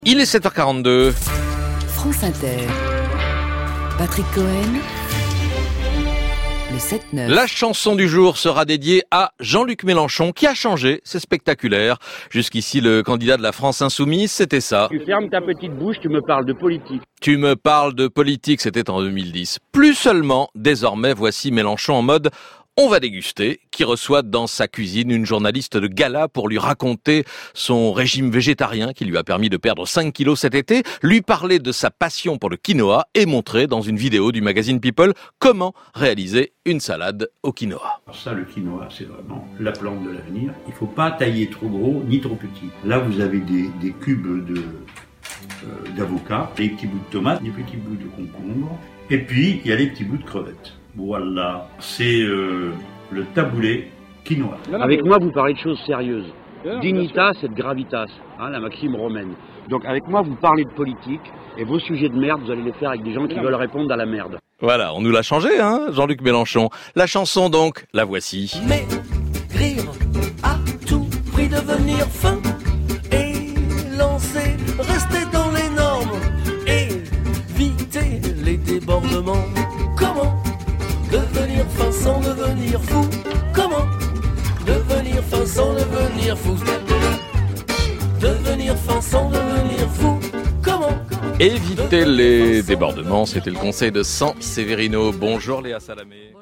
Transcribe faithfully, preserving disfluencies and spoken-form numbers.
Il est sept heures quarante-deux. France Inter. Patrick Cohen. Le sept neuf. La chanson du jour sera dédiée à Jean-Luc Mélenchon qui a changé, c'est spectaculaire. Jusqu'ici, le candidat de la France insoumise, c'était ça. Tu fermes ta petite bouche, tu me parles de politique. Tu me parles de politique, c'était en deux mille dix. Plus seulement, désormais, voici Mélenchon en mode on va déguster, qui reçoit dans sa cuisine une journaliste de gala pour lui raconter son régime végétarien qui lui a permis de perdre cinq kilos cet été, lui parler de sa passion pour le quinoa et montrer dans une vidéo du magazine People comment réaliser une salade au quinoa. Alors ça, le quinoa, c'est vraiment la plante de l'avenir. Il ne faut pas tailler trop gros ni trop petit. Là, vous avez des, des cubes de, euh, d'avocat, des petits bouts de tomates, des petits bouts de concombre, et puis il y a les petits bouts de crevettes. Voilà, c'est euh, le taboulé quinoa. Avec moi, vous parlez de choses sérieuses. Dignitas et gravitas, hein, la maxime romaine. Donc avec moi, vous parlez de politique, et vos sujets de merde, vous allez les faire avec des gens qui veulent répondre à la merde. Voilà, on nous l'a changé, hein, Jean-Luc Mélenchon. La chanson donc, la voici. Mais rire à tout prix, devenir fin et lancer, rester dans les normes, éviter les débordements. Comment devenir fin sans devenir fou? Comment devenir fin sans devenir fou? Devenir fin sans devenir fou? Comment? Éviter les débordements, c'était le conseil de San Severino. Bonjour Léa Salamé.